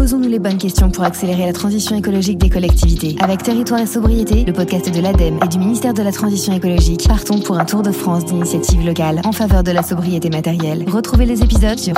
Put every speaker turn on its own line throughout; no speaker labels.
Posons-nous les bonnes questions pour accélérer la transition écologique des collectivités. Avec Territoire et Sobriété, le podcast de l'ADEME et du ministère de la Transition écologique, partons pour un tour de France d'initiatives locales en faveur de la sobriété matérielle. Retrouvez les épisodes sur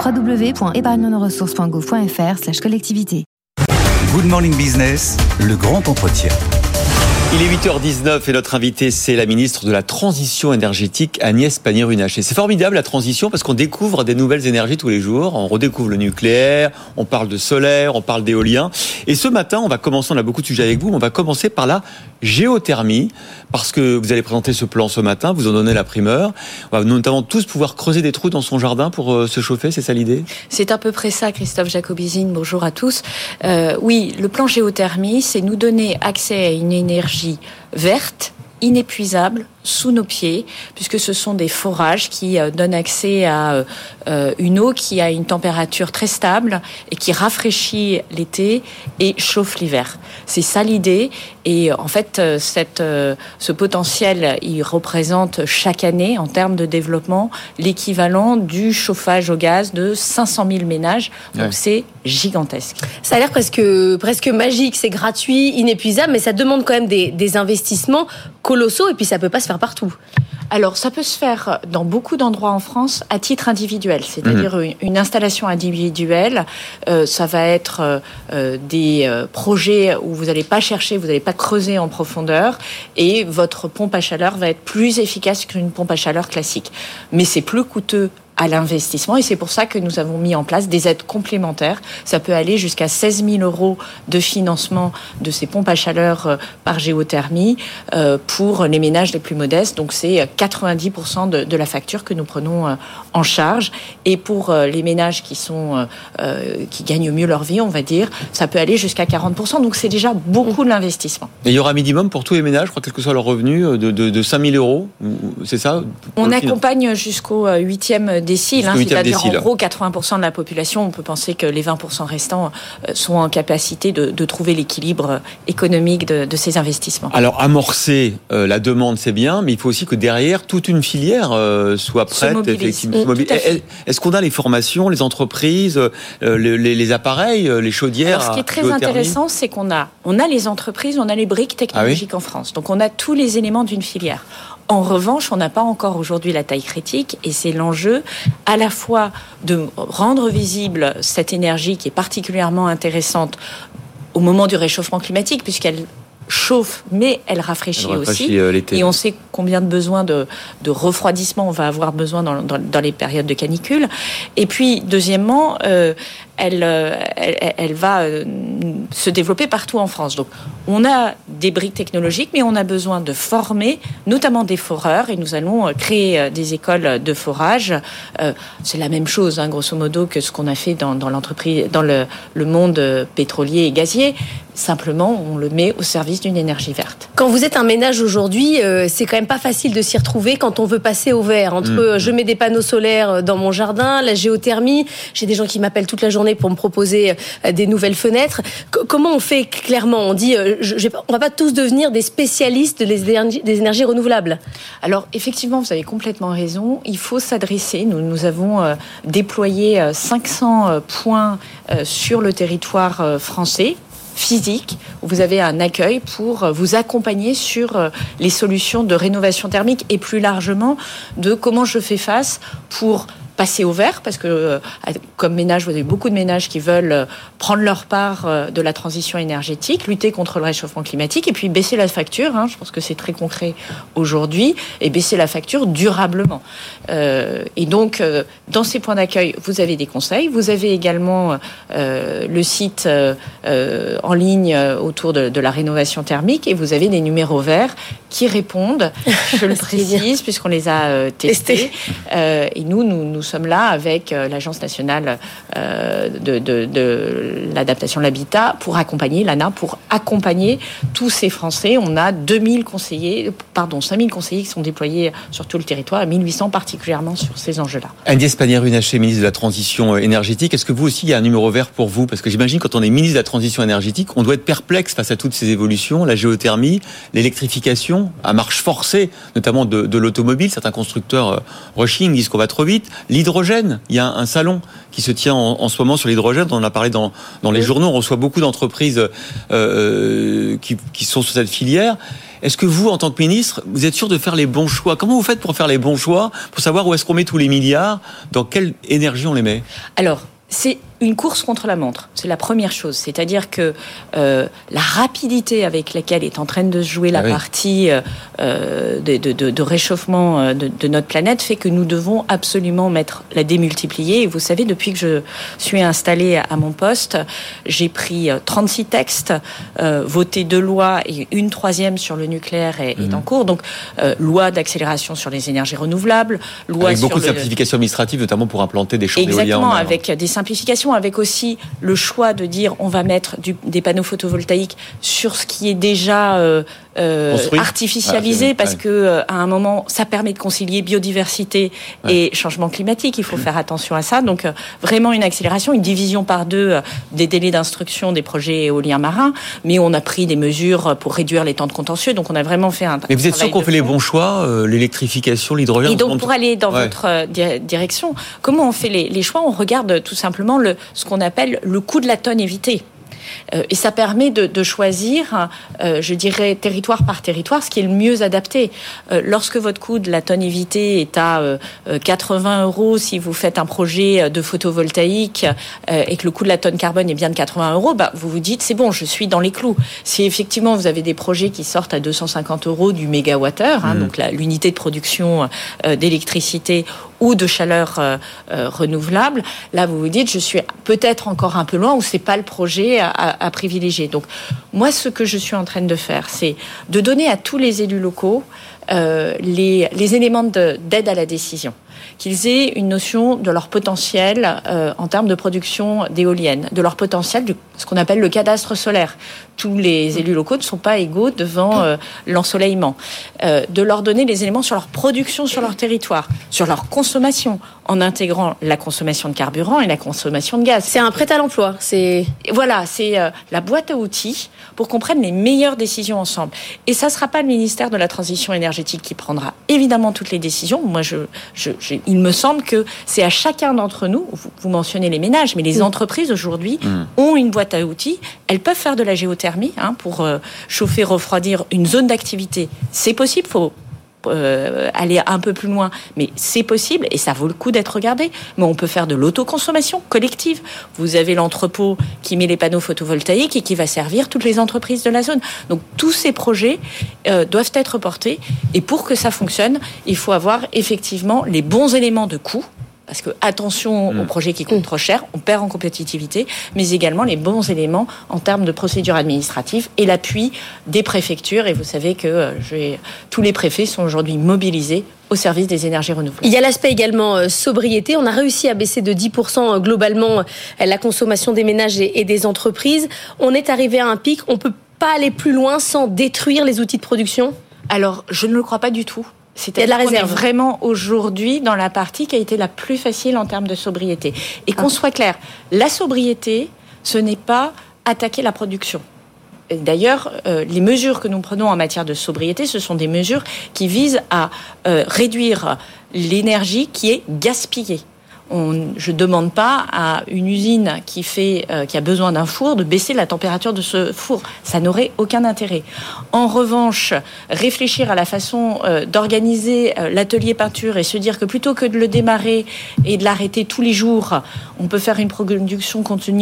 www.épargnenoressources.gouv.fr/collectivité.
Good Morning Business, le grand entretien.
Il est 8h19 et notre invitée, c'est la ministre de la Transition énergétique, Agnès Pannier-Runacher. C'est formidable la transition parce qu'on découvre des nouvelles énergies tous les jours. On redécouvre le nucléaire, on parle de solaire, on parle d'éolien. Et ce matin, on a beaucoup de sujets avec vous, mais on va commencer par la géothermie parce que vous allez présenter ce plan ce matin, vous en donnez la primeur. On va notamment tous pouvoir creuser des trous dans son jardin pour se chauffer, c'est ça l'idée ?
C'est à peu près ça, Christophe Jacobizine. Bonjour à tous. Oui, le plan géothermie, c'est nous donner accès à une énergie verte, inépuisable, sous nos pieds, puisque ce sont des forages qui donnent accès à une eau qui a une température très stable et qui rafraîchit l'été et chauffe l'hiver. C'est ça l'idée. Et en fait, ce potentiel, il représente chaque année, en termes de développement, l'équivalent du chauffage au gaz de 500 000 ménages. Donc c'est gigantesque.
Ça a l'air presque magique, c'est gratuit, inépuisable, mais ça demande quand même des investissements colossaux et puis ça peut pas se faire partout.
Alors, ça peut se faire dans beaucoup d'endroits en France à titre individuel, c'est-à-dire une installation individuelle. Ça va être des projets où vous n'allez pas chercher, vous n'allez pas creuser en profondeur et votre pompe à chaleur va être plus efficace qu'une pompe à chaleur classique. Mais c'est plus coûteux à l'investissement et c'est pour ça que nous avons mis en place des aides complémentaires. Ça peut aller jusqu'à 16 000 € de financement de ces pompes à chaleur par géothermie pour les ménages les plus modestes. Donc c'est 90% de la facture que nous prenons en charge. Et pour les ménages qui gagnent mieux leur vie, on va dire, ça peut aller jusqu'à 40%. Donc c'est déjà beaucoup de l'investissement.
Et il y aura un minimum pour tous les ménages, je crois, quel que soit leur revenu, de 5 000 €, c'est ça ?
On accompagne jusqu'au 8e décile, c'est-à-dire en gros 80% de la population. On peut penser que les 20% restants sont en capacité de trouver l'équilibre économique de ces investissements.
Alors amorcer la demande, c'est bien, mais il faut aussi que derrière toute une filière soit prête. Effectivement. Est-ce qu'on a les formations, les entreprises, les appareils, les chaudières?
Alors, ce qui est très intéressant, c'est qu'on a les entreprises, on a les briques technologiques en France. Donc on a tous les éléments d'une filière. En revanche, on n'a pas encore aujourd'hui la taille critique et c'est l'enjeu à la fois de rendre visible cette énergie qui est particulièrement intéressante au moment du réchauffement climatique puisqu'elle chauffe, mais elle rafraîchit aussi. Et on sait combien de besoins de refroidissement on va avoir besoin dans les périodes de canicule. Et puis, deuxièmement, elle va se développer partout en France. Donc, on a des briques technologiques, mais on a besoin de former, notamment des foreurs, et nous allons créer des écoles de forage. C'est la même chose, grosso modo, que ce qu'on a fait dans l'entreprise, dans le monde pétrolier et gazier. Simplement, on le met au service d'une énergie verte.
Quand vous êtes un ménage aujourd'hui, c'est quand même pas facile de s'y retrouver quand on veut passer au vert. Entre je mets des panneaux solaires dans mon jardin, la géothermie, j'ai des gens qui m'appellent toute la journée pour me proposer des nouvelles fenêtres. Comment on fait clairement ? On dit, on va pas tous devenir des spécialistes des énergies renouvelables.
Alors effectivement, vous avez complètement raison. Il faut s'adresser. Nous avons déployé 500 points sur le territoire français. Physique, où vous avez un accueil pour vous accompagner sur les solutions de rénovation thermique et plus largement de comment je fais face pour passer au vert, parce que comme ménage, vous avez beaucoup de ménages qui veulent prendre leur part de la transition énergétique, lutter contre le réchauffement climatique et puis baisser la facture, je pense que c'est très concret aujourd'hui, et baisser la facture durablement. Et donc, dans ces points d'accueil, vous avez des conseils, vous avez également le site en ligne autour de la rénovation thermique et vous avez des numéros verts qui répondent, je le précise, puisqu'on les a testés. Et nous sommes là avec l'Agence nationale de l'adaptation de l'habitat pour accompagner, l'ANA, pour accompagner tous ces Français. On a 5 000 conseillers qui sont déployés sur tout le territoire, et 1 800 particulièrement sur ces enjeux-là.
Agnès Pannier-Runacher, ministre de la Transition énergétique, est-ce que vous aussi, il y a un numéro vert pour vous ? Parce que j'imagine, quand on est ministre de la Transition énergétique, on doit être perplexe face à toutes ces évolutions, la géothermie, l'électrification à marche forcée, notamment de l'automobile. Certains constructeurs rushing disent qu'on va trop vite. L'hydrogène, il y a un salon qui se tient en ce moment sur l'hydrogène. On en a parlé dans les journaux. On reçoit beaucoup d'entreprises qui sont sur cette filière. Est-ce que vous, en tant que ministre, vous êtes sûr de faire les bons choix ? Comment vous faites pour faire les bons choix, pour savoir où est-ce qu'on met tous les milliards, dans quelle énergie on les met ?
Alors, c'est une course contre la montre, c'est la première chose. C'est-à-dire que la rapidité avec laquelle est en train de se jouer la partie de réchauffement de notre planète fait que nous devons absolument la démultiplier. Et vous savez, depuis que je suis installée à mon poste, j'ai pris 36 textes, voté 2 lois et une 3e sur le nucléaire est en cours. Donc, loi d'accélération sur les énergies renouvelables, loi
avec beaucoup
sur
de simplifications administratives, notamment pour implanter des champs d'éolien.
Exactement, avec des simplifications, avec aussi le choix de dire on va mettre des panneaux photovoltaïques sur ce qui est déjà artificialisé, parce que à un moment ça permet de concilier biodiversité et changement climatique. Il faut faire attention à ça. Donc vraiment une accélération, une division par 2 des délais d'instruction des projets éoliens marins. Mais on a pris des mesures pour réduire les temps de contentieux. Donc on a vraiment fait un travail.
Mais vous êtes sûr qu'on fait les bons choix, l'électrification, l'hydrogène?
Et donc pour aller dans votre direction, comment on fait les choix? On regarde tout simplement ce qu'on appelle le coût de la tonne évitée. Et ça permet de choisir, je dirais, territoire par territoire, ce qui est le mieux adapté. Lorsque votre coût de la tonne évitée est à 80 €, si vous faites un projet de photovoltaïque et que le coût de la tonne carbone est bien de 80 €, vous vous dites, c'est bon, je suis dans les clous. Si effectivement vous avez des projets qui sortent à 250 € du mégawattheure, donc l'unité de production d'électricité ou de chaleur renouvelable, là vous vous dites, je suis peut-être encore un peu loin, ou c'est pas le projet à privilégier. Donc moi, ce que je suis en train de faire, c'est de donner à tous les élus locaux les éléments d'aide à la décision, qu'ils aient une notion de leur potentiel en termes de production d'éoliennes, de leur potentiel, de ce qu'on appelle le cadastre solaire. Tous les élus locaux ne sont pas égaux devant l'ensoleillement. De leur donner les éléments sur leur production sur leur territoire, sur leur consommation, en intégrant la consommation de carburant et la consommation de gaz.
C'est un prêt à l'emploi.
Voilà, c'est la boîte à outils pour qu'on prenne les meilleures décisions ensemble. Et ça ne sera pas le ministère de la Transition énergétique qui prendra évidemment toutes les décisions. Moi, il me semble que c'est à chacun d'entre nous, vous mentionnez les ménages, mais les entreprises aujourd'hui ont une boîte à outils. Elles peuvent faire de la géothermie pour chauffer, refroidir une zone d'activité. C'est possible, faut aller un peu plus loin, mais c'est possible et ça vaut le coup d'être regardé. Mais on peut faire de l'autoconsommation collective. Vous avez l'entrepôt qui met les panneaux photovoltaïques et qui va servir toutes les entreprises de la zone. Donc tous ces projets doivent être portés, et pour que ça fonctionne, il faut avoir effectivement les bons éléments de coût. Parce que attention aux projets qui coûtent trop cher, on perd en compétitivité, mais également les bons éléments en termes de procédures administratives et l'appui des préfectures. Et vous savez que tous les préfets sont aujourd'hui mobilisés au service des énergies renouvelables.
Il y a l'aspect également sobriété. On a réussi à baisser de 10% globalement la consommation des ménages et des entreprises. On est arrivé à un pic. On ne peut pas aller plus loin sans détruire les outils de production ?
Alors, je ne le crois pas du tout. C'est-à-dire qu'on est vraiment aujourd'hui dans la partie qui a été la plus facile en termes de sobriété. Et qu'on soit clair, la sobriété, ce n'est pas attaquer la production. Et d'ailleurs, les mesures que nous prenons en matière de sobriété, ce sont des mesures qui visent à réduire l'énergie qui est gaspillée. Je ne demande pas à une usine qui a besoin d'un four de baisser la température de ce four. Ça n'aurait aucun intérêt. En revanche, réfléchir à la façon d'organiser l'atelier peinture et se dire que plutôt que de le démarrer et de l'arrêter tous les jours, on peut faire une production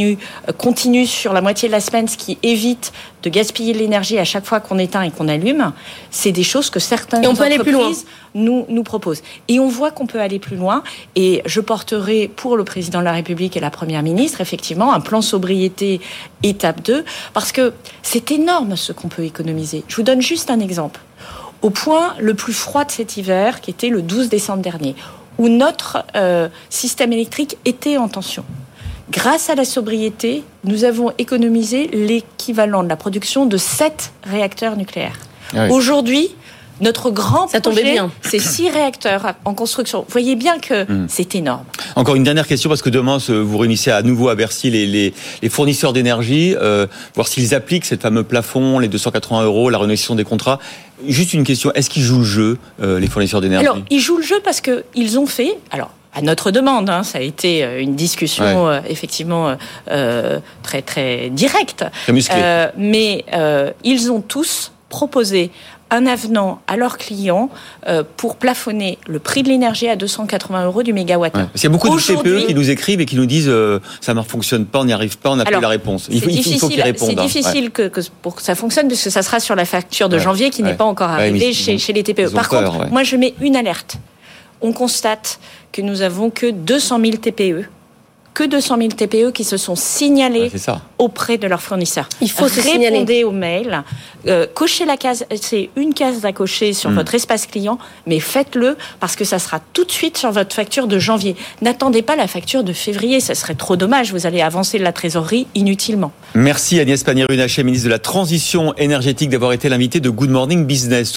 continue sur la moitié de la semaine, ce qui évite de gaspiller de l'énergie à chaque fois qu'on éteint et qu'on allume. C'est des choses que certaines entreprises nous proposent. Et on voit qu'on peut aller plus loin. Et je porterai pour le président de la République et la première ministre, effectivement, un plan sobriété étape 2, parce que c'est énorme ce qu'on peut économiser. Je vous donne juste un exemple. Au point le plus froid de cet hiver, qui était le 12 décembre dernier, où notre système électrique était en tension. Grâce à la sobriété, nous avons économisé l'équivalent de la production de 7 réacteurs nucléaires. Ah oui. Aujourd'hui, notre grand projet, c'est 6 réacteurs en construction. Vous voyez bien que c'est énorme.
Encore une dernière question, parce que demain, vous réunissez à nouveau à Bercy les fournisseurs d'énergie, voir s'ils appliquent ce fameux plafond, les 280 €, la renégociation des contrats. Juste une question, est-ce qu'ils jouent le jeu, les fournisseurs d'énergie ?
Alors, ils jouent le jeu parce qu'ils ont fait... Alors, à notre demande, ça a été une discussion effectivement très très directe.
Très musclée.
Mais ils ont tous proposé un avenant à leurs clients pour plafonner le prix de l'énergie à 280 € du mégawattheure.
Parce qu'il y a beaucoup de TPE qui nous écrivent et qui nous disent ça ne fonctionne pas, on n'y arrive pas, on n'a plus la réponse. Il faut qu'ils répondent.
C'est difficile pour que ça fonctionne, parce que ça sera sur la facture de janvier qui n'est pas encore arrivée chez les TPE. Par contre, moi je mets une alerte. On constate que nous avons que 200 000 TPE. Que 200 000 TPE qui se sont signalés auprès de leurs fournisseurs.
Il faut se signaler.
Répondez aux mails, cochez la case, c'est une case à cocher sur votre espace client, mais faites-le parce que ça sera tout de suite sur votre facture de janvier. N'attendez pas la facture de février, ça serait trop dommage, vous allez avancer la trésorerie inutilement.
Merci Agnès Pannier-Runacher, ministre de la Transition énergétique, d'avoir été l'invitée de Good Morning Business.